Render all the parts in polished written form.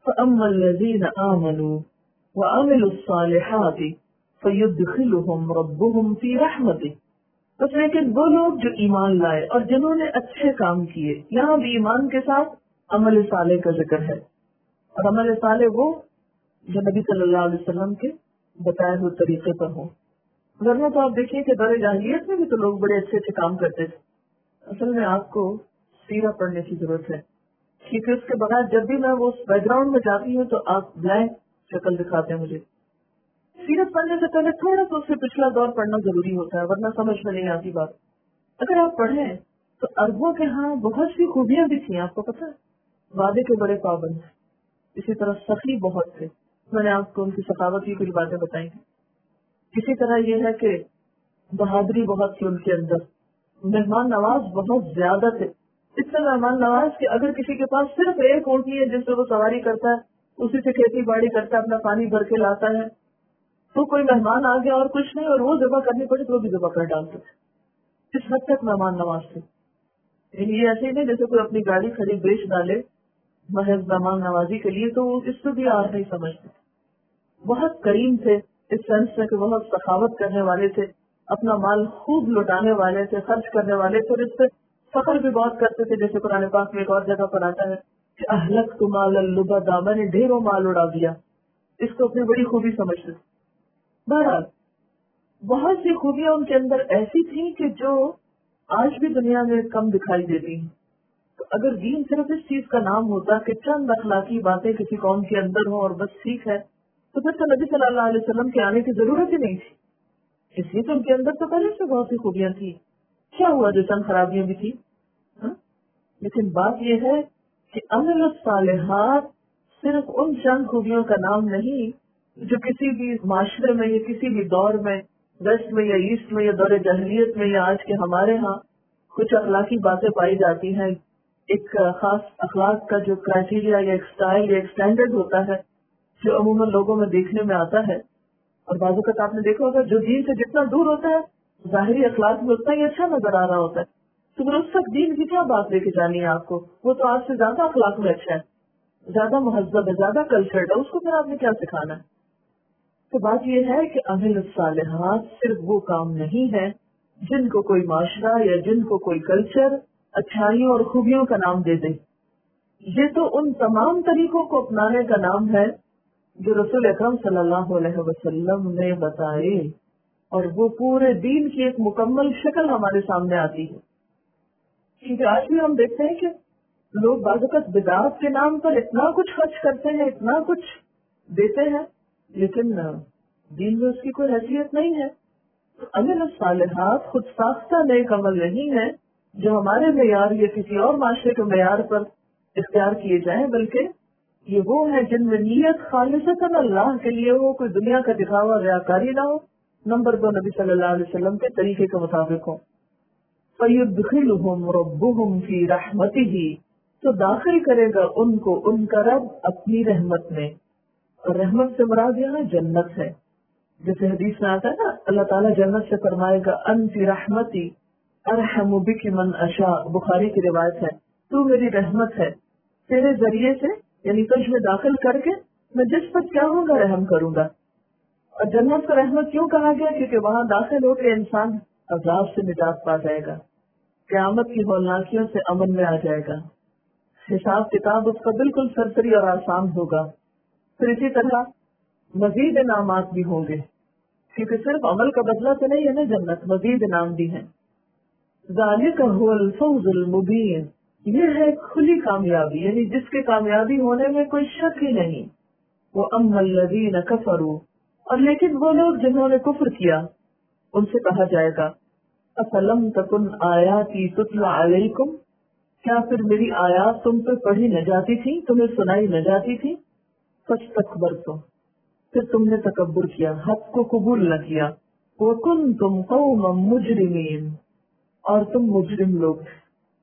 فَأَمَّا الَّذِينَ آمَنُوا وَعَمِلُوا الصَّالِحَاتِ فَيُدْخِلُهُمْ رَبُّهُمْ فِي رَحْمَتِهِ۔ بس لیکن وہ لوگ جو ایمان لائے اور جنہوں نے اچھے کام کیے، یہاں بھی ایمان کے ساتھ عمل صالح کا ذکر ہے، اور عمل صالح وہ جو نبی صلی اللہ علیہ وسلم کے بتائے ہوئے طریقے پر ہوں۔ ورنہ تو آپ دیکھیے کہ دور جاہلیت میں بھی تو لوگ بڑے اچھے اچھے کام کرتے تھے۔ اصل میں آپ کو سیرت پڑھنے کی ضرورت ہے، کیونکہ اس کے بغیر جب بھی میں وہ بیک گراؤنڈ میں جاتی ہوں تو آپ بلینک شکل دکھاتے ہیں مجھے۔ سیرت پڑھنے سے پہلے تھوڑا سا اس سے پچھلا دور پڑھنا ضروری ہوتا ہے، ورنہ سمجھ میں نہیں آتی بات۔ اگر آپ پڑھیں تو عربوں کے ہاں بہت سی خوبیاں بھی تھیں، آپ کو پتا ہے، وعدے کے بڑے پابند، اسی طرح سخی بہت تھے، میں نے آپ کو ان کی سخاوت کی کچھ باتیں بتائی ہیں۔ اسی طرح یہ ہے کہ بہادری بہت تھی ان کے اندر، مہمان نواز بہت زیادہ تھے، اتنے مہمان نواز کہ اگر کسی کے پاس صرف ایک اونٹنی ہے جس سے وہ سواری کرتا ہے، اسی سے کھیتی باڑی کرتا ہے، اپنا پانی بھر کے لاتا ہے، تو کوئی مہمان آ گیا اور کچھ نہیں اور وہ ذبح کرنی پڑی تو وہ بھی ذبح کر ڈالتے تھے، اس حد تک مہمان نواز تھے۔ یعنی یہ ایسے ہی نہیں جیسے کوئی اپنی گاڑی خرید بیچ ڈالے محض مہمان نوازی کے لیے، تو وہ اس سے بھی آر نہیں سمجھتے۔ بہت کریم تھے اس سینس میں کہ بہت سخاوت کرنے والے تھے، اپنا مال خوب لوٹانے والے تھے، خرچ کرنے والے تھے، اور اس سے فخر بھی بہت کرتے تھے، جیسے قرآن پاک میں ایک اور جگہ پر آتا ہے کہ اہلکت مال اللبدا، میں نے ڈھیروں مال اڑا دیا، اس کو اپنی بڑی خوبی سمجھتے تھے۔ بہرحال بہت سی خوبیاں ان کے اندر ایسی تھیں کہ جو آج بھی دنیا میں کم دکھائی دیتی ہیں۔ تو اگر دین صرف اس چیز کا نام ہوتا کہ چند اخلاقی باتیں کسی قوم کے اندر ہوں اور بس ٹھیک ہے، تو پھر تو نبی صلی اللہ علیہ وسلم کے آنے کی ضرورت ہی نہیں تھی، اس لیے تو ان کے اندر تو پہلے سے بہت سی خوبیاں تھیں۔ کیا ہوا جو چند خرابیاں بھی تھی؟ لیکن بات یہ ہے کہ عمل الصالحات صرف ان چند خوبیوں کا نام نہیں جو کسی بھی معاشرے میں یا کسی بھی دور میں، ویسٹ میں یا ایسٹ میں یا دور جاہلیت میں یا آج کے ہمارے ہاں کچھ اخلاقی باتیں پائی جاتی ہیں، ایک خاص اخلاق کا جو کرائٹیریا یا ایک اسٹائل یا ایک اسٹینڈرڈ ہوتا ہے جو عموماً لوگوں میں دیکھنے میں آتا ہے، اور بعض اوقات آپ نے دیکھا ہوگا جو دین سے جتنا دور ہوتا ہے ظاہری اخلاق میں اتنا ہی اچھا نظر آ رہا ہوتا ہے، تو پھر اس تک دین کی کیا بات لے کے جانی ہے آپ کو؟ وہ تو آپ سے زیادہ اخلاق میں اچھا ہے، زیادہ مہذب ہے، زیادہ کلچرڈ ہے، اس کو پھر آپ نے کیا سکھانا ہے؟ تو بات یہ ہے کہ عمل الصالحات صرف وہ کام نہیں ہے جن کو کوئی معاشرہ یا جن کو کوئی کلچر اچھائیوں اور خوبیوں کا نام دے دے، یہ تو ان تمام طریقوں کو اپنانے کا نام ہے جو رسول اکرم صلی اللہ علیہ وسلم نے بتائے، اور وہ پورے دین کی ایک مکمل شکل ہمارے سامنے آتی ہے۔ کیونکہ آج بھی ہم دیکھتے ہیں کہ لوگ بعض اوقات بدعات کے نام پر اتنا کچھ خرچ کرتے ہیں، اتنا کچھ دیتے ہیں، لیکن دین میں اس کی کوئی حیثیت نہیں ہے۔ عمل الصالحات خود ساختہ نیک عمل نہیں ہے جو ہمارے معیار یا کسی اور معاشرے کے معیار پر اختیار کیے جائیں، بلکہ یہ وہ ہے جن میں نیت خالصتاً اللہ کے لیے ہو، کوئی دنیا کا دکھاوا ریاکاری نہ ہو، نمبر 2 نبی صلی اللہ علیہ وسلم کے طریقے کے مطابق ہو۔ فَيُدْخِلُهُمْ رَبُّهُمْ فِي رَحْمَتِهِ، تو داخل کرے گا ان کو ان کا رب اپنی رحمت میں، اور رحمت سے مراد یہاں جنت ہے، جیسے حدیث میں آتا ہے نا، اللہ تعالیٰ جنت سے فرمائے گا انتی رحمتی ارحم بک من اشاء، بخاری کی روایت ہے، تو میری رحمت ہے، تیرے ذریعے سے یعنی تجھ میں داخل کر کے میں جس پر چاہوں گا رحم کروں گا۔ اور جنت کو رحمت کیوں کہا گیا؟ کیونکہ وہاں داخل ہو کے انسان عذاب سے نجات پا جائے گا، قیامت کی ہولناکیوں سے امن میں آ جائے گا، حساب کتاب اس کا بالکل سرسری اور آسان ہوگا۔ پھر اسی طرح مزید انعامات بھی ہوں گے، کیونکہ صرف عمل کا بدلہ تو نہیں ہے نا جنت، مزید انعام بھی ہیں۔ ذالک هو الفوز المبین، یہ ہے کھلی کامیابی، یعنی جس کے کامیابی ہونے میں کوئی شک ہی نہیں۔ وَأَمَّا الَّذِينَ كَفَرُوا، اور لیکن وہ لوگ جنہوں نے کفر کیا، ان سے کہا جائے گا أَفَلَمْ تَكُنْ آيَاتِي تُتْلَى عَلَيْكُمْ، کیا پھر میری آیات تم پہ پڑھی نہ جاتی تھی، تمہیں سنائی نہ جاتی تھی؟ فَاسْتَكْبَرْتُمْ، پھر تم نے تکبر کیا، حق کو قبول نہ کیا، وَكُنْتُمْ قَوْمًا مُجْرِمِينَ، اور تم مجرم لوگ تھے۔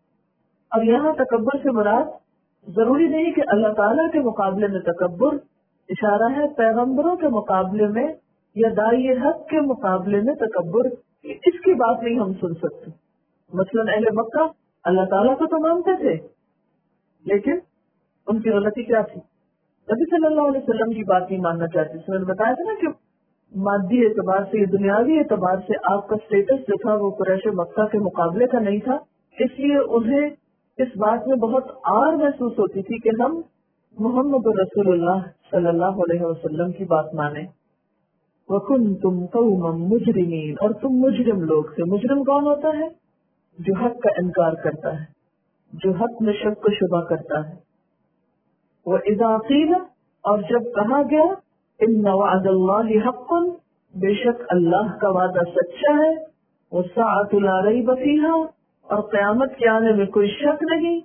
اور یہاں تکبر سے مراد ضروری نہیں کہ اللہ تعالیٰ کے مقابلے میں تکبر، اشارہ ہے پیغمبروں کے مقابلے میں یا داعی حق کے مقابلے میں تکبر، اس کی بات نہیں ہم سن سکتے۔ مثلاً اہل مکہ اللہ تعالیٰ کو تو مانتے تھے، لیکن ان کی غلطی کیا تھی؟ نبی صلی اللہ علیہ وسلم کی بات نہیں ماننا چاہتے. میں نے بتایا تھا نا کہ مادی اعتبار سے دنیاوی اعتبار سے آپ کا اسٹیٹس جو تھا وہ قریش مکہ کے مقابلے کا نہیں تھا، اس لیے انہیں اس بات میں بہت آر محسوس ہوتی تھی کہ ہم محمد رسول اللہ صلی اللہ علیہ وسلم کی بات مانیں. وَكُنْتُمْ قَوْمًا مُجْرِمِينَ، اور تم مجرم لوگ تھے. مجرم کون ہوتا ہے؟ جو حق کا انکار کرتا ہے، جو حق میں شک و شبہ کرتا ہے. وَإِذَا قِيلَ، اور جب کہا گیا إِنَّ وَعْدَ اللَّهِ حَقٌّ، بے شک اللہ کا وعدہ سچا ہے. وَالسَّاعَةُ لَا رَيْبَ فِيهَا، اور قیامت کے آنے میں کوئی شک نہیں.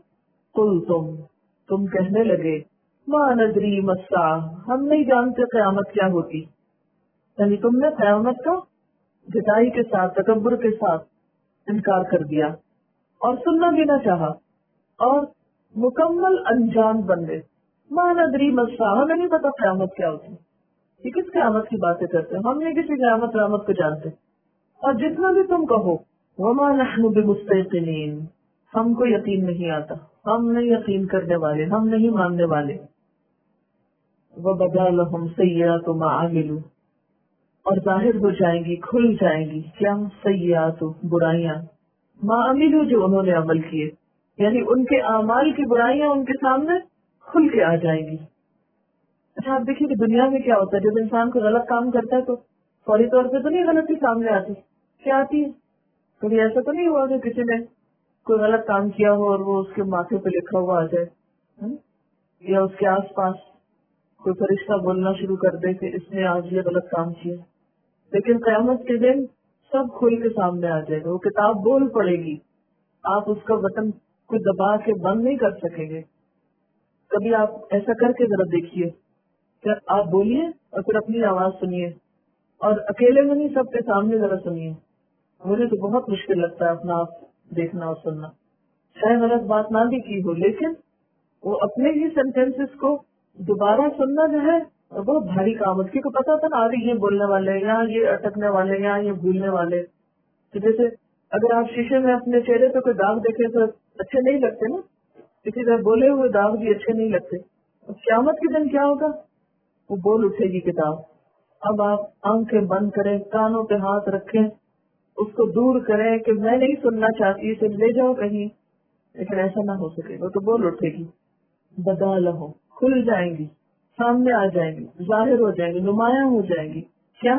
تم کہنے لگے مَا نَدْرِي مَا السَّاعَةُ، ہم نہیں جانتے قیامت کیا ہوتی. یعنی تم نے قیامت کا جتائی کے ساتھ، تکبر کے ساتھ انکار کر دیا اور سننا بھی نہ چاہا اور مکمل انجان بن گئے. مَا نَدْرِي مَا السَّاعَةُ، ہمیں نہیں پتا قیامت کیا ہوتی. یہ کس قیامت کی باتیں کرتے ہیں؟ ہم نہیں کسی قیامت کو جانتے. اور جتنا بھی تم کہو وَمَا نَحْنُ بِمُسْتَيْقِنِينَ، ہم کو یقین نہیں آتا، ہم نہیں یقین کرنے والے، ہم نہیں ماننے والے. وَبَدَا لَهُمْ سَيِّئَاتُ مَا عَمِلُوا، اور ظاہر ہو جائیں گی، کھل جائیں گی کیا؟ سیئات، برائیاں، ما عملوا، جو انہوں نے عمل کیے، یعنی ان کے اعمال کی برائیاں ان کے سامنے کھل کے آ جائیں گی. اچھا آپ دیکھیے کہ دنیا میں کیا ہوتا ہے، جب انسان کو غلط کام کرتا ہے تو فوری طور پہ تو نہیں غلطی سامنے آتی. کیا آتی ہے؟ کبھی ایسا تو نہیں ہوا کہ کسی نے کوئی غلط کام کیا ہو اور وہ اس کے ماتھے پہ لکھا ہوا آ جائے، یا اس کے آس پاس کوئی فرشتہ بولنا شروع کر دے کہ اس نے آج یہ غلط کام کیا. لیکن قیامت کے دن سب کھل کے سامنے آ جائے گا، وہ کتاب بول پڑے گی، آپ اس کا بٹن کوئی دبا کے بند نہیں کر سکیں گے. کبھی آپ ایسا کر کے ذرا دیکھیے کہ آپ بولیے اور پھر اپنی آواز سنیے، اور اکیلے میں نہیں، سب کے سامنے ذرا سنیے. مجھے تو بہت مشکل لگتا ہے اپنا آپ دیکھنا اور سننا. شاید غلط بات نہ بھی کی ہو، لیکن وہ اپنے ہی سینٹینسز کو دوبارہ سننا جو ہے بہت بھاری کام ہے، کیونکہ پتا تھا نا آگے یہ بولنے والے، یہاں یہ اٹکنے والے، یہاں یہ بھولنے والے. تو جیسے اگر آپ شیشے میں اپنے چہرے پہ کوئی داغ دیکھیں تو اچھے نہیں لگتے نا، کسی طرح بولے ہوئے داغ بھی اچھے نہیں لگتے. قیامت کے دن کیا ہوگا؟ وہ بول اٹھے گی کتاب. اب آپ آنکھیں بند کریں، کانوں پہ ہاتھ رکھیں، اس کو دور کریں کہ میں نہیں سننا چاہتی، اسے لے جاؤ کہیں، لیکن ایسا نہ ہو سکے. وہ تو بول اٹھے گی. بدا لہو، کھل جائیں گی، سامنے آ جائیں گی، ظاہر ہو جائیں گی، نمایاں ہو جائیں گی. کیا؟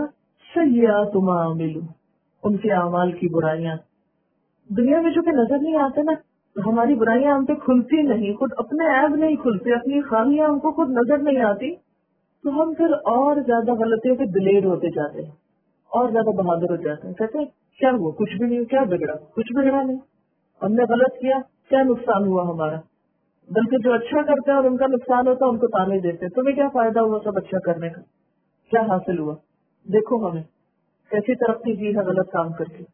سیئات ما عملوا، ان کے اعمال کی برائیاں. دنیا میں جو کہ نظر نہیں آتے نا، ہماری برائیاں ہم پہ کھلتی نہیں، خود اپنے عیب نہیں کھلتے، اپنی خامیاں ہم کو خود نظر نہیں آتی، تو ہم پھر اور زیادہ غلطیوں کے دلیر ہوتے جاتے ہیں، اور زیادہ بہادر ہو جاتے ہیں. کہتے ہیں کیا ہوا؟ کچھ بھی نہیں، کیا بگڑا؟ کچھ بگڑا نہیں، ہم نے غلط کیا، کیا نقصان ہوا ہمارا؟ بلکہ جو اچھا کرتے ہیں اور ان کا نقصان ہوتا ہے ان کو تانے دیتے ہیں. تمہیں کیا فائدہ ہوا سب اچھا کرنے کا؟ کیا حاصل ہوا؟ دیکھو ہمیں کیسی ترقی کی ہے غلط کام کر کے.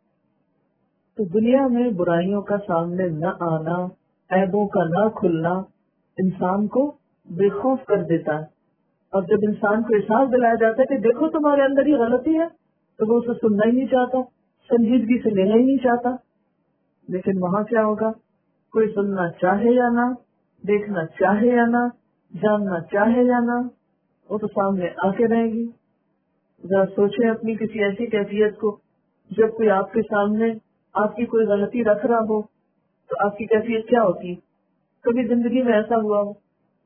تو دنیا میں برائیوں کا سامنے نہ آنا، عیبوں کا نہ کھلنا انسان کو بے خوف کر دیتا ہے. اور جب انسان کو احساس دلایا جاتا ہے کہ دیکھو تمہارے اندر یہ غلطی ہے، تو وہ اسے سننا ہی نہیں چاہتا، سنجیدگی سے لینا ہی نہیں چاہتا. لیکن وہاں کیا ہوگا؟ کوئی سننا چاہے یا نہ، دیکھنا چاہے یا نہ، جاننا چاہے یا نہ، وہ تو سامنے آ کے رہے گی. ذرا سوچیں اپنی کسی ایسی کیفیت کو جب کوئی آپ کے سامنے آپ کی کوئی غلطی رکھ رہا ہو تو آپ کی کیفیت کیا ہوتی ہے؟ کبھی زندگی میں ایسا ہوا ہو؟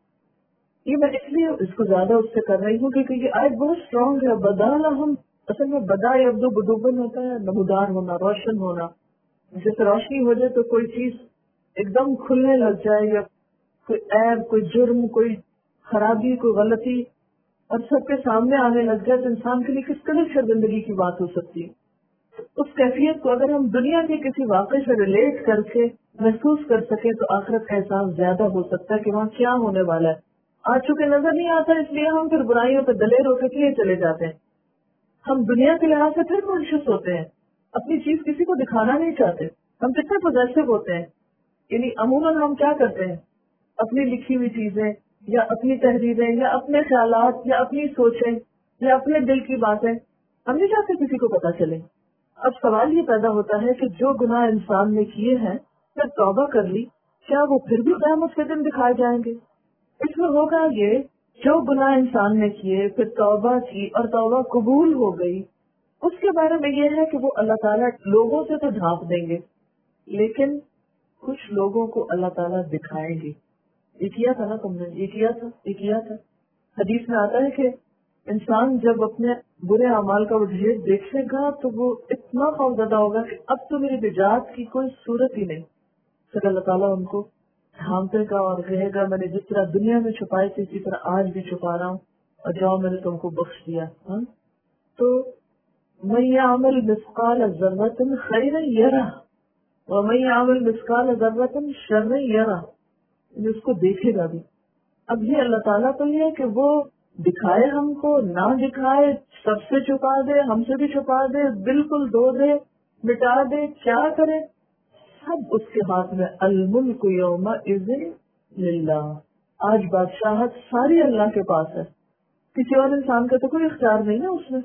یہ میں اس لیے اس کو زیادہ اس سے کر رہی ہوں کیونکہ یہ آیت بہت اسٹرانگ ہے. بدا ہم اصل میں بدا ابدو بدوبن ہوتا ہے، نمودار ہونا، روشن ہونا. جیسے روشنی ہو جائے تو کوئی چیز ایک دم کھلنے لگ جائے، یا کوئی عیب، کوئی جرم، کوئی خرابی، کوئی غلطی اور سب کے سامنے آنے لگ جائے تو انسان کے لیے کس قدر شرمندگی کی بات ہو سکتی ہے. اس کیفیت کو اگر ہم دنیا کے کسی واقعے سے ریلیٹ کر کے محسوس کر سکیں تو آخرت کا احساس زیادہ ہو سکتا ہے کہ وہاں کیا ہونے والا ہے. آج چونکہ نظر نہیں آتا اس لیے ہم پھر برائیوں پہ دلیر ہو کے لیے چلے جاتے ہیں. ہم دنیا کے لحاظ سے پھر کانشیس ہوتے ہیں، اپنی چیز کسی کو دکھانا نہیں چاہتے. ہم کتنے پوزیسو ہوتے ہیں، یعنی عموماً ہم کیا کرتے ہیں، اپنی لکھی ہوئی چیزیں یا اپنی تحریریں یا اپنے خیالات یا اپنی سوچیں یا اپنے دل کی باتیں ہم نہیں چاہتے کسی کو پتا چلے. اب سوال یہ پیدا ہوتا ہے کہ جو گناہ انسان نے کیے ہیں پھر توبہ کر لی، کیا وہ پھر بھی قیامت کے دن دکھائے جائیں گے؟ اس میں ہوگا یہ جو गुनाह इंसान ने किए फिर तौबा की और तौबा कबूल हो गई, उसके बारे में ये है कि वो अल्लाह ताला लोगों से तो ढांप देंगे, लेकिन कुछ लोगों को अल्लाह ताला दिखाएंगे। ये किया था ना तुमने, ये किया था, ये किया था। हदीस में आता है कि इंसान जब अपने बुरे अमाल का वो ढेर देखेगा तो वो इतना खौफजदा होगा कि अब तो मेरी निजात की कोई सूरत ही नहीं। फिर अल्लाह ताला उनको ढांपेगा और कहेगा मैंने जिस तरह दुनिया में छुपाई थी इसी तरह आज भी छुपा रहा हूँ, और जाओ मैंने तुमको बख्श दिया। हाँ? तो मैं यामल मिस्काल ज़र्रतिन खैरन यरा व मैं यामल मिस्काल ज़र्रतिन शर्रन यरा, जिसको देखेगा भी। अब ये अल्लाह ताला को ये है कि वो दिखाए हमको, ना दिखाए, सबसे छुपा दे, हमसे भी छुपा दे, बिल्कुल धो दे, मिटा दे, क्या करे, सब उसके हाथ में। अल मुल्क यौमा इज़िन लिल्लाह, आज बादशाहत सारी अल्लाह के पास है, किसी और इंसान का तो कोई इख्तियार नहीं ना उसमें।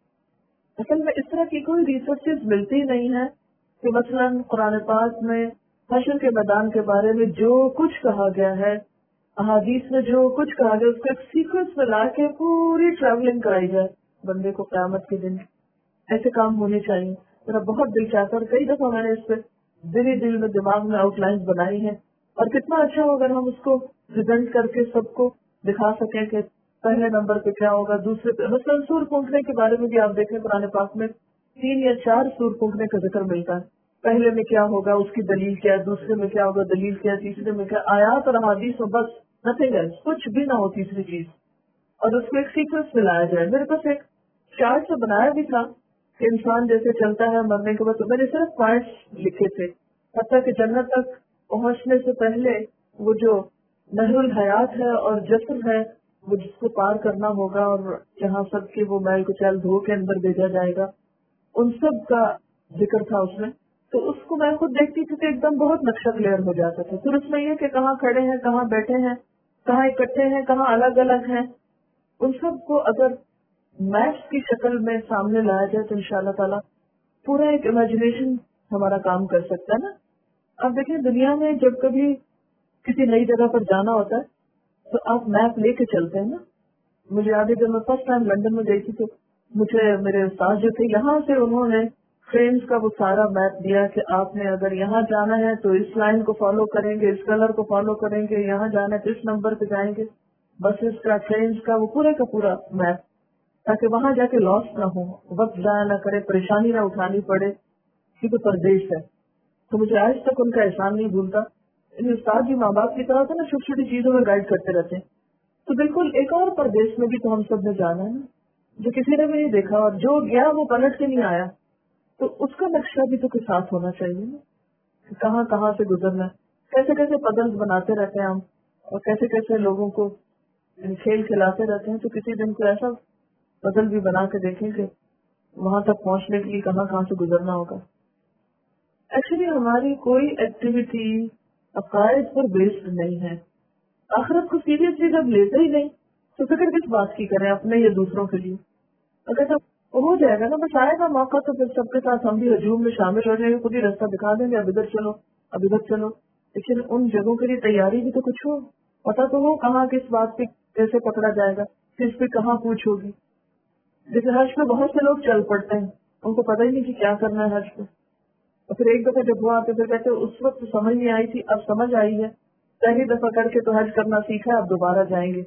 असल में इस तरह की कोई रिसर्चेस मिलती नहीं है कि मसलन कुरान पाक में हश्र के मैदान के बारे में जो कुछ कहा गया है, अहादीस में जो कुछ कहा गया, उसको एक सीक्वेंस में ला के पूरी ट्रैवलिंग कराई जाए बंदे को क़यामत के दिन। ऐसे काम होने चाहिए। मेरा बहुत दिल चाहता है, और कई दफा मैंने इस पे दिल में दिमाग में आउटलाइंस बनाई है, और कितना अच्छा हो अगर हम उसको प्रेजेंट करके सबको दिखा सकें कि पहले नंबर पे क्या होगा, दूसरे पे। मतलब सूर फूंकने के बारे में भी आप देखें कुरान पाक में 3 या 4 सूर फूंकने का जिक्र मिलता है। पहले में क्या होगा, उसकी दलील क्या है, दूसरे में क्या होगा, दलील क्या है, तीसरे में क्या, आयात और हदीस में बस नथिंग एल्स, कुछ भी ना हो तीसरी चीज, और उसको एक सीक्वेंस में लाया जाए। मेरे पास एक चार्ट से बनाया भी था कि इंसान जैसे चलता है मरने के बाद, तो मैंने सिर्फ पॉइंट्स लिखे थे, हत्ता कि जन्नत तक पहुंचने से पहले वो जो नहरुल हयात है और जस्र है वो जिसको पार करना होगा, और जहाँ सबके वो मैल कुचैल धो के अंदर भेजा जाएगा, उन सब का जिक्र था उसमें। तो उसको मैं खुद देखती थी तो एकदम बहुत नक्शा क्लियर हो जाता था। फिर उसमें ये कि कहाँ खड़े हैं, कहाँ बैठे हैं, कहाँ इकट्ठे हैं, कहाँ अलग अलग हैं, उन सब को अगर मैप्स की शक्ल में सामने लाया जाए तो इंशाल्लाह ताला पूरा एक इमेजिनेशन हमारा काम कर सकता है ना। अब देखिए दुनिया में जब कभी किसी नई जगह पर जाना होता है तो आप मैप लेके चलते हैं ना। मुझे याद है जब मैं फर्स्ट टाइम लंदन में गई थी तो मुझे मेरे उस्ताद जो थे यहाँ से उन्होंने फ्रेंड्स का वो सारा मैप दिया कि आपने अगर यहाँ जाना है तो इस लाइन को फॉलो करेंगे, इस कलर को फॉलो करेंगे, यहाँ जाना है तो इस नंबर पे जाएंगे, बसेस का, ट्रेन का, वो पूरे का पूरा मैप, ताकि वहां जाके लॉस ना हो, वक्त जाया ना करे, परेशानी ना उठानी पड़े, क्योंकि परदेश है। तो मुझे आज तक उनका एहसान नहीं भूलता। इन उस्ताद भी माँ बाप की तरह से ना छोटी छोटी चीजों में गाइड करते रहते हैं। तो बिल्कुल एक और परदेश में भी तो हम सब ने जाना है ना, जो किसी ने भी नहीं देखा, और जो गया वो पलट के नहीं आया, तो उसका नक्शा भी तो कुछ साथ होना चाहिए ना, कि कहाँ कहाँ से गुजरना है। कैसे कैसे पजल्स बनाते रहते हैं हम, और कैसे कैसे लोगों को खेल खिलाते रहते हैं। तो किसी दिन को ऐसा पजल भी बना के देखें कि वहां तक पहुंचने के लिए कहाँ कहाँ से गुजरना होगा। एक्चुअली हमारी कोई एक्टिविटी अकायद पर बेस्ड नहीं है। आखिरत को सीरियसली जब लेते ही नहीं तो फिक्र किस बात की करें अपने या दूसरों के लिए। अगर सब हो जाएगा ना, बस आएगा मौका तो फिर सबके साथ हम भी हजूम में शामिल हो जाएंगे, खुद ही रास्ता दिखा देंगे, अब इधर चलो, अब इधर चलो। लेकिन उन जगहों के लिए तैयारी भी तो कुछ हो, पता तो हो कहाँ किस बात पे कैसे पकड़ा जाएगा, किस पे कहाँ पूछ होगी। जैसे हज पे बहुत से लोग चल पड़ते हैं, उनको पता ही नहीं कि क्या करना है हज पे, और फिर एक दफा जब वो आते फिर कहते उस वक्त तो समझ नहीं आई थी, अब समझ आई है, पहली दफा करके तो हज करना सीखा, अब दोबारा जाएंगे।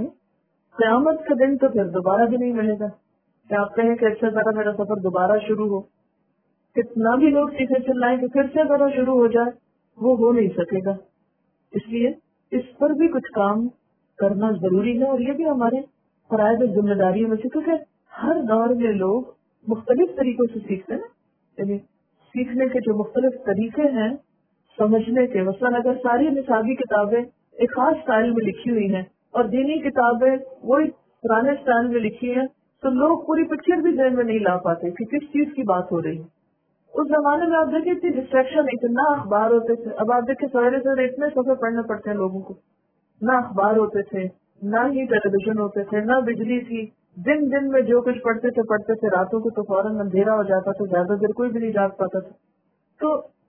क़यामत का दिन तो फिर दोबारा भी नहीं मिलेगा कि आप कहें कि अच्छा जरा मेरा सफर दोबारा शुरू हो। कितना भी लोग सीखे चिल्लाएं कि फिर से जरा शुरू हो जाए, वो हो नहीं सकेगा। इसलिए इस पर भी कुछ काम करना जरूरी है, और ये भी हमारे फराइज और जिम्मेदारियों में से, क्योंकि हर दौर में लोग मुख्तलिफ तरीकों से सीखते हैं। यानी सीखने के जो मुख्तलिफ तरीके हैं समझने के, मसलन अगर सारी निसाबी किताबें एक खास स्टाइल में लिखी हुई हैं और दीनी किताबें वही पुराने स्टाइल में लिखी है, तो लोग पूरी पिक्चर भी ध्यान में नहीं ला पाते कि किस चीज की बात हो रही है। उस जमाने में आप देखिए इतनी डिस्ट्रैक्शन, इतना अखबार होते थे। अब आप देखिए सवेरे सवेरे इतने सफर पढ़ने पड़ते हैं लोगों को, ना अखबार होते थे, ना ही टेलीविजन होते थे, ना बिजली थी। दिन दिन में जो कुछ पढ़ते थे, रातों को तो फौरन अंधेरा हो जाता था, ज्यादा देर कोई भी नहीं जाग पाता था। तो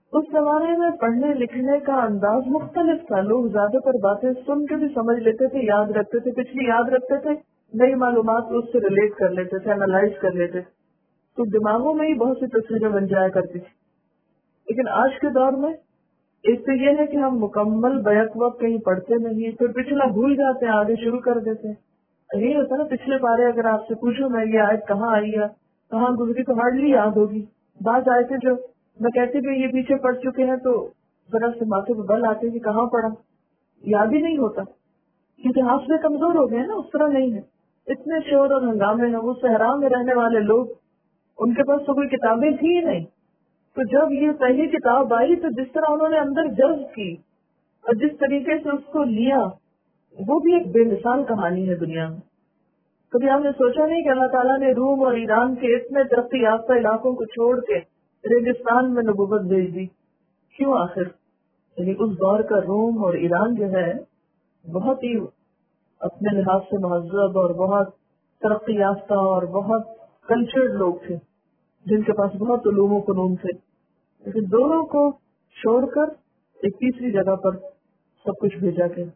اس زمانے میں پڑھنے لکھنے کا انداز مختلف تھا. لوگ زیادہ تر باتیں سن کے بھی سمجھ لیتے تھے, یاد رکھتے تھے, پچھلی یاد رکھتے تھے, نئی معلومات اس سے ریلیٹ کر لیتے تھے, انالائز کر لیتے تھے, تو دماغوں میں ہی بہت سی تصویریں بن جایا کرتی تھی. لیکن آج کے دور میں ایک تو یہ ہے کہ ہم مکمل بیک وقت کہیں پڑھتے نہیں, پھر پچھلا بھول جاتے ہیں, آگے شروع کر دیتے ہیں. یہی ہوتا نا, پچھلے پارے اگر آپ سے پوچھو میں یہ آیت کہاں آئی ہے, کہاں گزری, تو ہارڈلی یاد ہوگی. بعض آیتیں جو میں کہتی بھی یہ پیچھے پڑ چکے ہیں تو ذرا سے ماتھے پہ بل آتے کہ کہاں پڑھا, یاد ہی نہیں ہوتا, کیونکہ حافظے کمزور ہو گئے نا. اس طرح نہیں ہے, اتنے شور اور ہنگامے ہیں. وہ صحرا میں رہنے والے لوگ, ان کے پاس تو کوئی کتابیں تھی ہی نہیں. تو جب یہ پہلی کتاب آئی تو جس طرح انہوں نے اندر جذب کی اور جس طریقے سے اس کو لیا, وہ بھی ایک بے مثال کہانی ہے دنیا میں. کبھی ہم نے سوچا نہیں کہ اللہ تعالیٰ نے روم اور ایران کے اتنے ترقی یافتہ علاقوں کو چھوڑ کے ریگستان میں نبوت بھیج دی. کیوں آخر؟ یعنی اس دور کا روم اور ایران جو ہے بہت ہی اپنے لحاظ سے مہذب اور بہت ترقی یافتہ اور بہت کلچرڈ لوگ تھے, جن کے پاس بہت علوم و فنون تھے. لیکن دونوں کو چھوڑ کر ایک تیسری جگہ پر سب کچھ بھیجا گیا.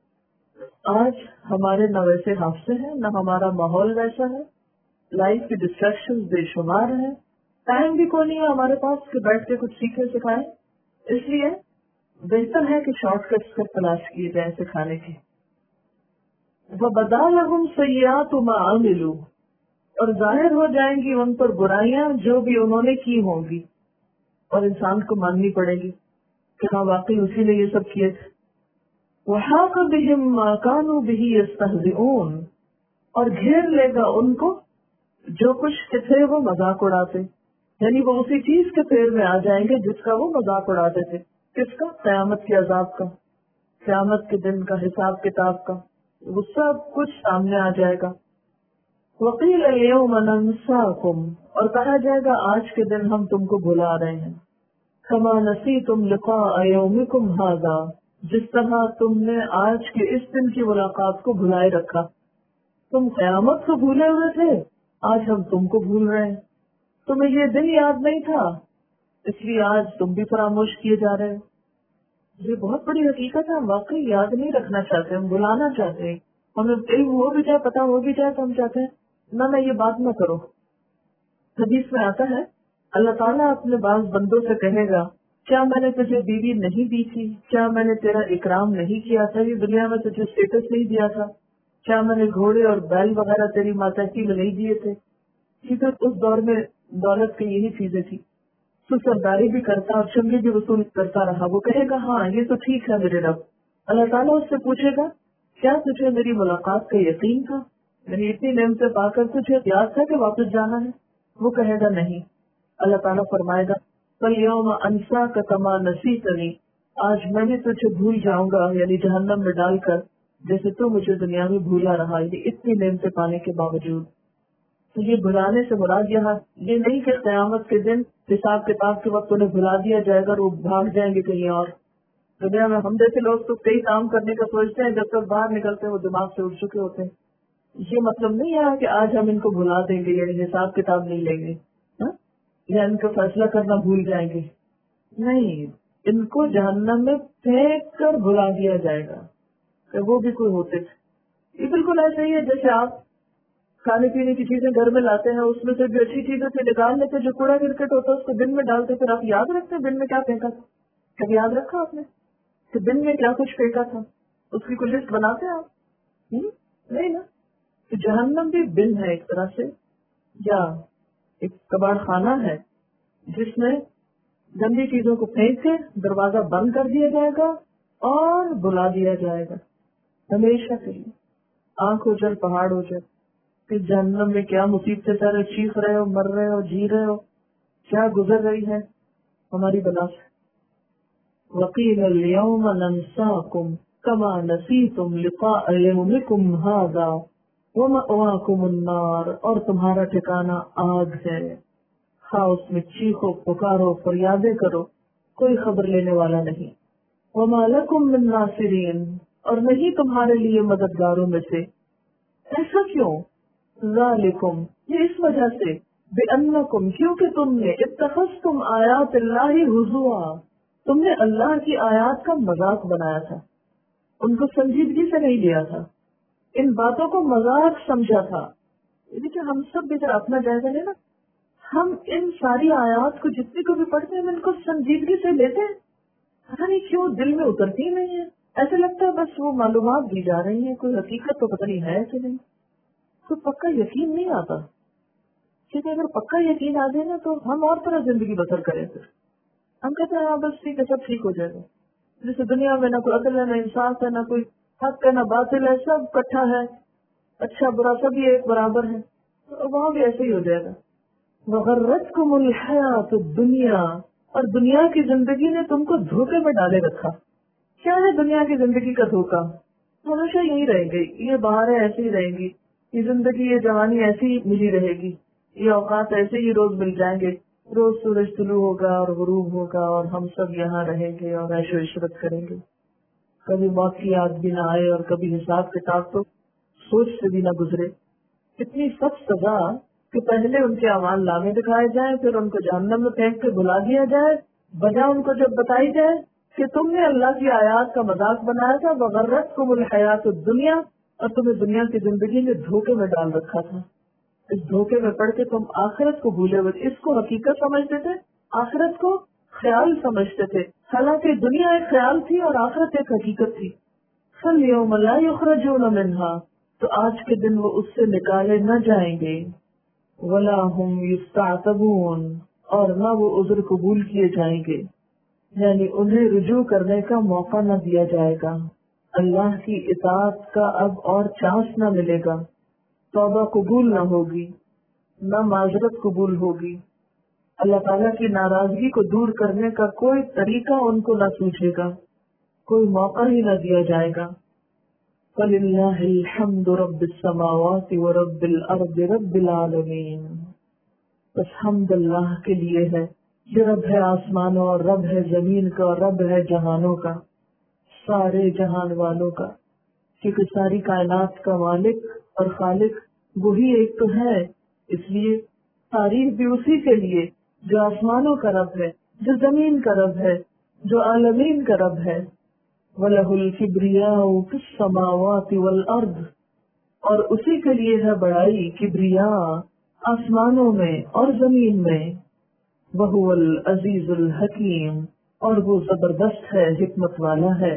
آج ہمارے نہ ویسے حادثے ہیں, نہ ہمارا ماحول ویسا ہے, لائف کی ڈسٹریکشن بے شمار ہیں, ٹائم بھی کوئی نہیں ہے ہمارے پاس کہ بیٹھ کے کچھ سیکھیں سکھائیں. اس لیے بہتر ہے کہ شارٹ کٹس کا تلاش کیے جائیں سکھانے کی. وَبَدَا لَهُمْ سَيِّئَاتُ مَا عَمِلُوا, اور ظاہر ہو جائیں گی ان پر برائیاں جو بھی انہوں نے کی ہوں گی, اور انسان کو ماننی پڑے گی کہ ہاں واقعی اسی نے یہ سب کیے تھے. وَحَاقَ بِهِمْ مَا كَانُوا بِهِ يَسْتَهْزِئُونَ, اور گھیر لے گا ان کو جو کچھ کے تھے وہ مذاق اڑاتے. یعنی وہ اسی چیز کے پھیر میں آ جائیں گے جس کا وہ مذاق اڑاتے تھے. کس کا؟ قیامت کے عذاب کا, قیامت کے دن کا, حساب کتاب کا. وہ سب کچھ سامنے آ جائے گا. وَقِيلَ الْيَوْمَ نَنْسَاكُمْ, اور کہا جائے گا آج کے دن ہم تم کو بھلا رہے ہیں. كَمَا نَسِيتُمْ لِقَاءَ يَوْمِكُمْ هَذَا, جس طرح تم نے آج کے اس دن کی ملاقات کو بھلائے رکھا. تم قیامت کو بھولے ہوئے تھے, آج ہم تم کو بھول رہے ہیں. تمہیں یہ دن یاد نہیں تھا, اس لیے آج تم بھی فراموش کیے جا رہے ہیں. یہ بہت بڑی حقیقت ہے. ہم واقعی یاد نہیں رکھنا چاہتے, ہم بلانا چاہتے ہیں. ہمیں علم ہو بھی جائے, پتا ہو بھی جائے, تو ہم چاہتے ہیں نہ یہ بات نہ کرو. حدیث میں آتا ہے اللہ تعالیٰ اپنے بعض بندوں سے کہے گا, کیا میں نے تجھے بیوی نہیں دی تھی, کیا میں نے تیرا اکرام نہیں کیا تھا, یہ دنیا میں تجھے اسٹیٹس نہیں دیا تھا, کیا میں نے گھوڑے اور بیل وغیرہ تیری ماتحتی میں نہیں دیے تھے. کیونکہ اس دور میں دولت کی یہی چیزیں تھی. تو سرداری بھی کرتا اور چنگی بھی وصول کرتا رہا. وہ کہے گا ہاں یہ تو ٹھیک ہے میرے رب. اللہ تعالیٰ اس سے پوچھے گا کیا تجھے میری ملاقات کا یقین تھا, یعنی اتنی نعمتیں پا کر تجھے یاد تھا کہ واپس جانا ہے. وہ کہے گا نہیں. اللہ تعالیٰ فرمائے گا فَالْيَوْمَ أَنْسَاكَ كَمَا نَسِيتَنِي, آج میں بھی تجھے بھول جاؤں گا, یعنی جہنم میں ڈال کر جیسے تو مجھے دنیا میں بھولا رہا, یہ اتنی نعمتیں پانے کے باوجود. تو یہ بھلانے سے مراد یہاں یہ نہیں کہ قیامت کے دن حساب کتاب کے وقت انہیں بھلا دیا جائے گا اور وہ بھاگ جائیں گے کہیں اور. دنیا میں ہم جیسے لوگ تو کئی کام کرنے کا سوچتے ہیں, جب تک باہر نکلتے ہیں وہ دماغ سے اٹھ چکے ہوتے ہیں. یہ مطلب نہیں ہے کہ آج ہم ان کو بھلا دیں گے, یعنی حساب کتاب نہیں لیں گے یا ان کا فیصلہ کرنا بھول جائیں گے. نہیں, ان کو جہنم میں پھینک کر بھلا دیا جائے گا کہ وہ بھی کوئی ہوتے تھے. یہ بالکل ایسا ہی ہے جیسے آپ کھانے پینے کی چیزیں گھر میں لاتے ہیں, اس میں سے جو اچھی چیزیں سے نکال لیتے, جو کوڑا کرکٹ ہوتا ہے اس کو بن میں ڈالتے. پھر آپ یاد رکھتے ہیں بن میں کیا پھینکا تھا؟ کبھی یاد رکھا آپ نے کہ بن میں کیا کچھ پھینکا تھا؟ اس کی کوئی لسٹ بناتے ہیں آپ؟ نہیں نا. تو جہنم بھی بن ہے ایک طرح سے, یا ایک کباڑ خانہ ہے جس میں گندی چیزوں کو پھینک کے دروازہ بند کر دیا جائے گا اور بلا دیا جائے گا ہمیشہ کے لیے. آنکھ ہو جائے پہاڑ ہو جائے کہ جہنم میں کیا مصیبتیں سارے چیخ رہے ہو, مر رہے ہو, جی رہے ہو, کیا گزر رہی ہے ہماری بلا سے. وَقِيلَ الْيَوْمَ نَنْسَاكُمْ كَمَا نَسِيتُمْ لِقَاءَ يَوْمِكُمْ هَذَا وَمَأْوَاكُمُ النَّارُ, اور تمہارا ٹھکانہ آگ ہے, خواہ اس میں چیخو پکارو فریادیں کرو, کوئی خبر لینے والا نہیں. وَمَا لَكُمْ مِن نَاصِرِينَ, اور نہیں تمہارے لیے مددگاروں میں سے. ایسا کیوں؟ ذالکم, یہ اس وجہ سے, بِأَنَّکُمْ, کیونکہ تم نے اتخذتم آیات اللہ ہزوا, تم نے اللہ کی آیات کا مذاق بنایا تھا، ان کو سنجیدگی سے نہیں لیا تھا، ان باتوں کو مذاق سمجھا تھا۔ دیکھیے ہم سب بھی اپنا جائزہ لیں نا، ہم ان ساری آیات کو جتنی کو بھی پڑھتے ہیں ہم ان کو سنجیدگی سے لیتے ہیں، پتہ نہیں کیوں دل میں اترتی نہیں ہے، ایسا لگتا ہے بس وہ معلومات دی جا رہی ہیں، کوئی حقیقت تو پتہ نہیں ہے کہ نہیں، کوئی پکا یقین نہیں آتا۔ کیونکہ اگر پکا یقین آ جائے نا تو ہم اور طرح زندگی بسر کریں، پھر ہم کہتے ہیں ہاں بس ٹھیک ہے سب ٹھیک ہو جائے گا، جیسے دنیا میں نہ کوئی عدل ہے، نہ انصاف ہے، نہ کوئی حق ہے، نہ باطل ہے، سب اکٹھا ہے، اچھا برا سب یہ ایک برابر ہے، تو وہاں بھی ایسے ہی ہو جائے گا۔ وغرتکم الحیات الدنیا، اور دنیا کی زندگی نے تم کو دھوکے میں ڈالے رکھا۔ کیا ہے دنیا کی زندگی کا دھوکہ؟ ہمیشہ یہی رہے گی، یہ بہاریں ایسی ہی رہیں گی، یہ زندگی یہ جوانی ایسی ہی ملی رہے گی، یہ اوقات ایسے ہی روز مل جائیں گے، روز سورج طلوع ہوگا اور غروب ہوگا اور ہم سب یہاں رہیں گے اور عیش و عشرت کریں گے، کبھی موت کی یاد بھی نہ آئے اور کبھی حساب کتاب تو سوچ سے بھی نہ گزرے۔ اتنی سخت سزا کہ پہلے ان کے اعمال نامے دکھائے جائیں، پھر ان کو جہنم میں پھینک کے بلا دیا جائے، وجہ ان کو جب بتائی جائے کہ تم نے اللہ کی آیات کا مذاق بنایا تھا، وغرتکم الحیات الدنیا، اور تمہیں دنیا کی زندگی نے دھوکے میں ڈال رکھا تھا، اس دھوکے میں پڑھ کے تم آخرت کو بھولے ہوئے، اس کو حقیقت سمجھتے تھے، آخرت کو خیال سمجھتے تھے، حالانکہ دنیا ایک خیال تھی اور آخرت ایک حقیقت تھی۔ فَالْيَوْمَ لَا يُخْرَجُونَ مِنْهَا، تو آج کے دن وہ اس سے نکالے نہ جائیں گے، وَلَا هُمْ يُسْتَعْتَبُونَ، اور نہ وہ عذر قبول کیے جائیں گے، یعنی انہیں رجوع کرنے کا موقع نہ دیا جائے گا، اللہ کی اطاعت کا اب اور چانس نہ ملے گا، توبہ قبول نہ ہوگی، نہ معذرت قبول ہوگی، اللہ تعالیٰ کی ناراضگی کو دور کرنے کا کوئی طریقہ ان کو نہ سوچے گا، کوئی موقع ہی نہ دیا جائے گا۔ فَلِلَّهِ الْحَمْدُ رَبِّ السَّمَاوَاتِ وَرَبِّ الْأَرْضِ رَبِّ الْعَالَمِينَ، بس حمد اللہ کے لیے ہے، یہ رب ہے آسمانوں اور رب ہے زمین کا اور رب ہے جہانوں کا، سارے جہان والوں کا، کیونکہ ساری کائنات کا مالک اور خالق وہی ایک تو ہے، اس لیے تعریف بھی اسی کے لیے جو آسمانوں کا رب ہے، جو زمین کا رب ہے، جو عالمین کا رب ہے۔ وَلَهُ الْكِبْرِيَاءُ فِي السَّمَاوَاتِ وَالْأَرْضِ، اور اسی کے لیے ہے بڑائی، کبریا آسمانوں میں اور زمین میں۔ وَهُوَ الْعَزِيزُ الْحَكِيمُ، اور وہ زبردست ہے، حکمت والا ہے،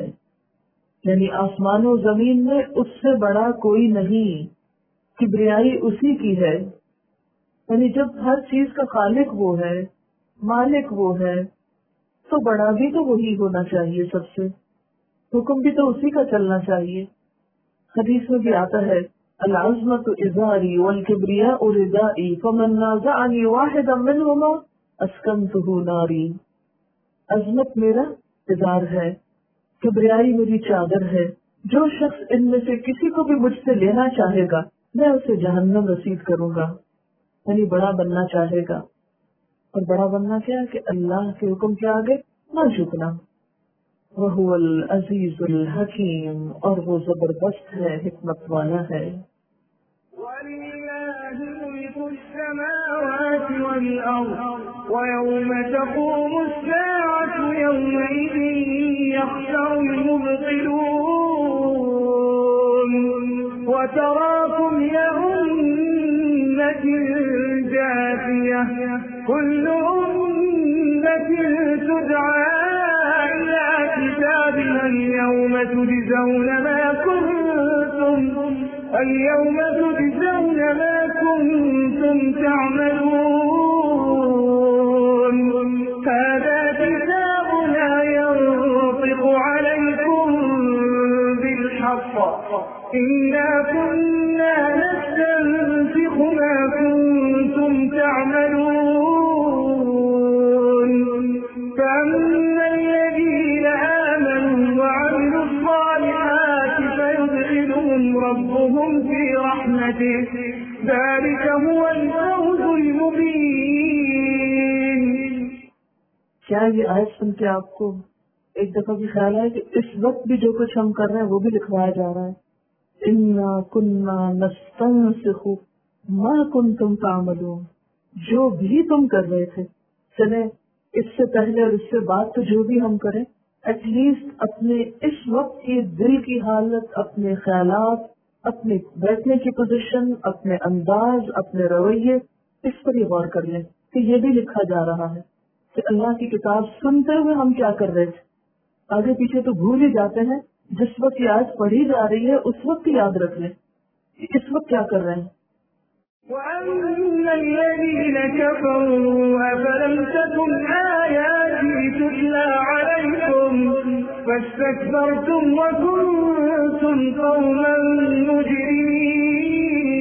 یعنی آسمان و زمین میں اس سے بڑا کوئی نہیں، کبریائی اسی کی ہے، یعنی جب ہر چیز کا خالق وہ ہے، مالک وہ ہے، تو بڑا بھی تو وہی ہونا چاہیے، سب سے حکم بھی تو اسی کا چلنا چاہیے۔ حدیث میں بھی آتا ہے العظمت ازاری والکبریاء ردائی فمن نازعنی واحدا منہما اسکنتہ ناری، عظمت میرا ازار ہے، کبریائی میری چادر ہے، جو شخص ان میں سے کسی کو بھی مجھ سے لینا چاہے گا میں اسے جہنم رسید کروں گا، یعنی بڑا بننا چاہے گا، اور بڑا بننا کیا ہے کہ اللہ کے حکم کے آگے نہ جھکنا۔ وَهُوَ الْعَزِيزُ الْحَكِيمُ، اور وہ زبردست ہے، حکمت والا ہے۔ وَلِلَّهِ مُلْكُ السَّمَاوَاتِ وَالْأَرْضِ وَيَوْمَ تَقُومُ السَّاعَةُ يَوْمَئِذٍ يَخْسَرُ الْمُبْطِلُونَ وَتَرَاكُمْ لِأُمَّةٍ جَاثِيَةٍ كُلُّ أُمَّةٍ تُدْعَىٰ إِلَىٰ كِتَابِهَا الْيَوْمَ تُجْزَوْنَ مَا كُنتُمْ تَعْمَلُونَ هَٰذَا كِتَابُنَا يَنطِقُ عَلَيْكُم بِالْحَقِّ إِنَّا كُنَّا نَسْتَنسِخُ مَا كُنتُمْ تَعْمَلُونَ فَأَمَّا الَّذِينَ آمَنُوا وَعَمِلُوا الصَّالِحَاتِ فَيُدْخِلُهُمْ رَبُّهُمْ فِي رَحْمَتِهِ ذَلِكَ هُوَ الْفَوْزُ الْمُبِينُ۔ کیا یہ آیت سن کے آپ کو ایک دفعہ بھی خیال ہے کہ اس وقت بھی جو کچھ ہم کر رہے ہیں وہ بھی لکھوایا جا رہا ہے؟ اِنَّا كُنَّا نَسْتَنسِخُ مَا كُنتُمْ تَعْمَلُونَ، جو بھی تم کر رہے تھے، چلے اس سے پہلے اور اس سے بعد تو جو بھی ہم کریں ایٹ لیسٹ اپنے اس وقت کی دل کی حالت، اپنے خیالات، اپنے بیٹھنے کی پوزیشن، اپنے انداز، اپنے رویے، اس پر یہ غور کر لیں کہ یہ بھی لکھا جا رہا ہے کہ اللہ کی کتاب سنتے ہوئے ہم کیا کر رہے تھے. آگے پیچھے تو بھول ہی جاتے ہیں، جس وقت یہ آیت پڑھی جا رہی ہے اس وقت یاد رکھ لیں اس وقت کیا کر رہے ہیں. وَأَمَّا الَّذِينَ كَفَرُوا أَفَلَمْ تَكُنْ آيَاتِي تُتْلَى عَلَيْكُمْ فَاسْتَكْبَرْتُمْ وَكُنْتُمْ قَوْمًا مُجْرِمِينَ.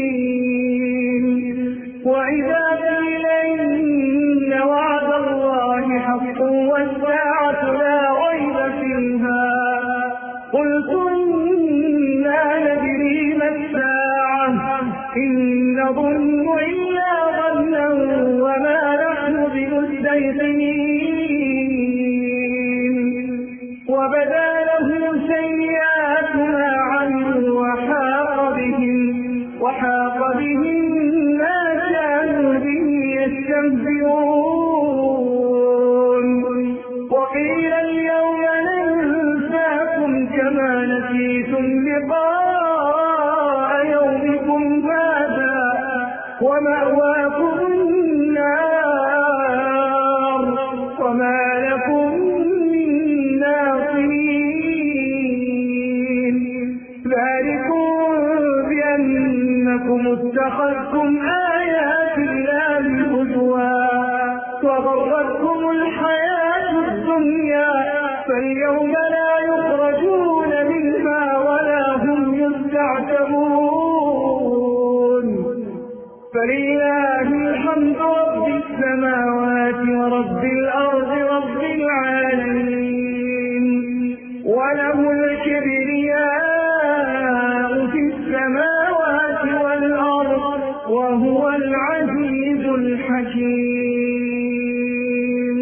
وَإِذَا قِيلَ إِنَّ وَعْدَ اللَّهِ حَقٌّ وَالسَّاعَةُ لَا رَيْبَ فِيهَا قُلْتُمْ مَا نَدْرِي مَا السَّاعَةُ إِن نَّظُنُّ إِلَّا ظَنًّا وَمَا نَحْنُ بِمُسْتَيْقِنِينَ. وَبَدَا لَهُمْ سَيِّئَاتُ مَا عَمِلُوا وَحَاقَ بِهِم مَّا كَانُوا بِهِ يَسْتَهْزِئُونَ. وَقِيلَ الْيَوْمَ نَنسَاكُمْ كَمَا نَسِيتُمْ لِقَاءَ يَوْمِكُمْ هَٰذَا وَمَأْوَاكُمُ النَّارُ وَمَا لَكُم مِّن نَّاصِرِينَ. ذَٰلِكُم بِأَنَّكُمُ اتَّخَذْتُمْ آيَاتِ اللَّهِ هُزُوًا وَغَرَّتْكُمُ الْحَيَاةُ الدُّنْيَا فَالْيَوْمَ لَا يُخْرَجُونَ مِنْهَا وَلَا هُمْ يُسْتَعْتَبُونَ. فَلِلَّهِ الْحَمْدُ رَبِّ السَّمَاوَاتِ وَرَبِّ الْأَرْضِ رَبِّ الْعَالَمِينَ. وَلَهُ الْكِبْرِيَاءُ فِي السَّمَاوَاتِ وَالْأَرْضِ وَهُوَ الْعَزِيزُ الْحَكِيمُ.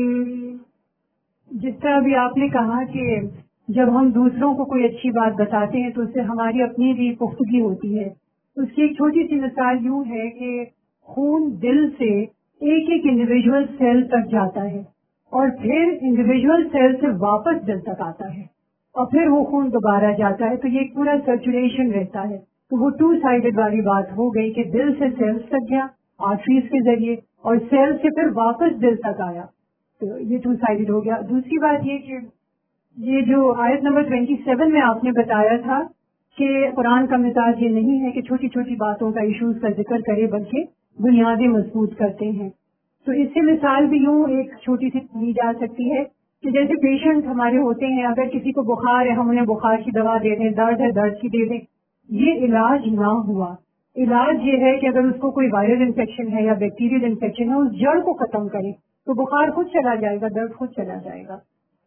جس طرح بھی آپ نے کہا کہ جب ہم دوسروں کو کوئی اچھی بات بتاتے ہیں تو اس سے ہماری اپنی بھی پختگی ہوتی ہے. اس کی ایک چھوٹی سی مثال یوں ہے کہ خون دل سے ایک ایک انڈیویجول سیل تک جاتا ہے اور پھر انڈیویجول سیل سے واپس دل تک آتا ہے اور پھر وہ خون دوبارہ جاتا ہے. تو یہ ایک پورا سرکولیشن رہتا ہے. تو وہ 2 سائیڈڈ والی بات ہو گئی کہ دل سے سیلز تک گیا آرٹریز کے ذریعے اور سیل سے پھر واپس دل تک آیا. تو یہ 2 سائیڈڈ ہو گیا. دوسری بات یہ کہ یہ جو آیت نمبر 27 میں آپ نے بتایا تھا کہ قرآن کا مزاج یہ نہیں ہے کہ چھوٹی چھوٹی باتوں کا ایشوز کا ذکر کرے بلکہ بنیادیں مضبوط کرتے ہیں. تو اس سے مثال بھی یوں ایک چھوٹی سی لی جا سکتی ہے کہ جیسے پیشنٹ ہمارے ہوتے ہیں، اگر کسی کو بخار ہے ہم انہیں بخار کی دوا دے دیں، درد ہے درد کی دے دیں، یہ علاج نہ ہوا. علاج یہ ہے کہ اگر اس کو کوئی وائرل انفیکشن ہے یا بیکٹیریل انفیکشن ہے اس جڑ کو ختم کرے تو بخار خود چلا جائے گا، درد خود چلا جائے گا.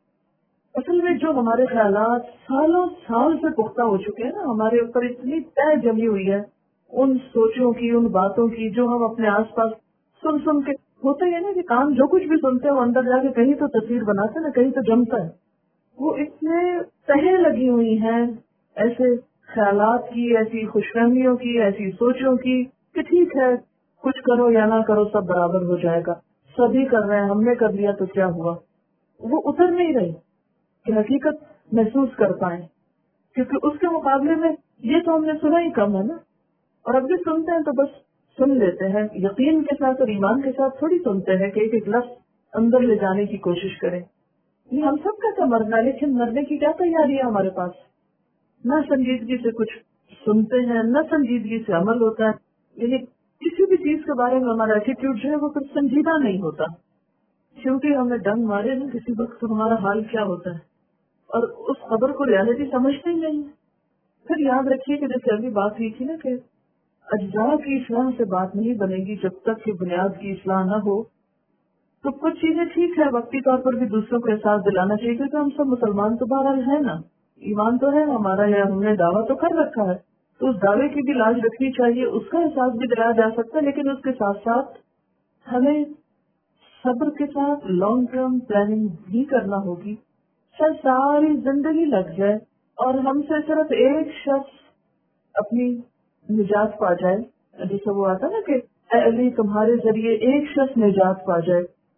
اصل میں جو ہمارے خیالات سالوں سال سے پختہ ہو چکے ہیں نا، ہمارے اوپر اتنی طے جمی ہوئی ہے ان سوچوں کی، ان باتوں کی جو ہم اپنے آس پاس سن کے ہوتا ہے نا کہ کام جو کچھ بھی سنتے ہیں وہ اندر جا کے کہیں تو تصویر بناتے ہیں نا، کہیں تو جمتا ہے. وہ اتنے تہیں لگی ہوئی ہیں ایسے خیالات کی، ایسی خوش فہمیوں کی، ایسی سوچوں کی کہ ٹھیک ہے کچھ کرو یا نہ کرو سب برابر ہو جائے گا، سبھی کر رہے ہیں ہم نے کر لیا تو کیا ہوا. وہ اتر نہیں رہی کہ حقیقت محسوس کر پائیں، کیونکہ اس کے مقابلے میں یہ تو ہم نے سنا ہی کم ہے نا. اور اب بھی سنتے ہیں تو بس سن لیتے ہیں، یقین کے ساتھ اور ایمان کے ساتھ تھوڑی سنتے ہیں کہ ایک ایک لفظ اندر لے جانے کی کوشش کریں. یہ ہم سب کا مرنا، لیکن مرنے کی کیا تیاری ہے ہمارے پاس. نہ سنجیدگی سے کچھ سنتے ہیں، نہ سنجیدگی سے عمل ہوتا ہے. یعنی کسی بھی چیز کے بارے میں ہمارا ایٹیٹیوڈ جو ہے وہ پھر سنجیدہ نہیں ہوتا، کیونکہ ہمیں ڈنگ مارے نا کسی وقت تو ہمارا حال کیا ہوتا ہے اور اس خبر کو ریالٹی سمجھتے ہی نہیں. پھر یاد رکھیے کہ جیسے ابھی بات ہوئی تھی نا کہ اجزاء کی اصلاح سے بات نہیں بنے گی جب تک کہ بنیاد کی اصلاح نہ ہو. تو کچھ چیزیں ٹھیک ہے وقتی طور پر بھی دوسروں کو احساس دلانا چاہیے کہ ہم سب مسلمان تو بہرحال ہے نا، ایمان تو ہے ہمارا، یا ہم نے دعویٰ تو کر رکھا ہے تو اس دعوے کی بھی لاج رکھنی چاہیے، اس کا احساس بھی دلایا جا سکتا ہے. لیکن اس کے ساتھ ساتھ ہمیں صبر کے ساتھ لانگ ٹرم پلاننگ بھی کرنا ہوگی. چل ساری زندگی لگ جائے اور ہم سے صرف ایک شخص اپنی نجات پا جائے، جیسے وہ آتا نا کہ اے علی تمہارے ذریعے ایک شخص نجات پا جائے،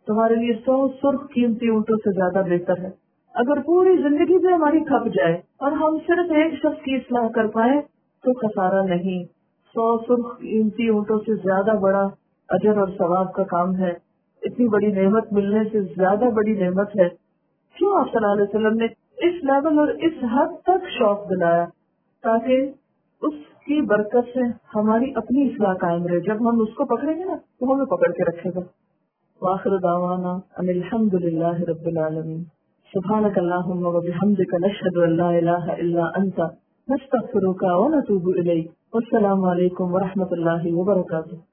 تمہارے لیے 100 سرخ قیمتی اونٹوں سے زیادہ بہتر ہے. اگر پوری زندگی بھی ہماری کھپ جائے اور ہم صرف ایک شخص کی اصلاح کر پائیں تو خسارہ نہیں. 100 سرخ قیمتی اونٹوں سے زیادہ بڑا اجر اور ثواب کا کام ہے. اتنی بڑی نعمت ملنے سے زیادہ بڑی نعمت ہے. کیوں آپ صلی اللہ علیہ وسلم نے اس لیول اور اس حد تک شوق دلایا تاکہ اس کی برکت سے ہماری اپنی اصلاح قائم رہے. جب ہم اس کو پکڑیں گے نا تو ہمیں پکڑ کے رکھے گا. وآخر دعوانا ان الحمد للہ رب العالمین. سبحانک اللہم و بحمدک نشہد ان لا الہ الا انت نستغفرک و نتوب الیک. والسلام علیکم ورحمۃ اللہ وبرکاتہ.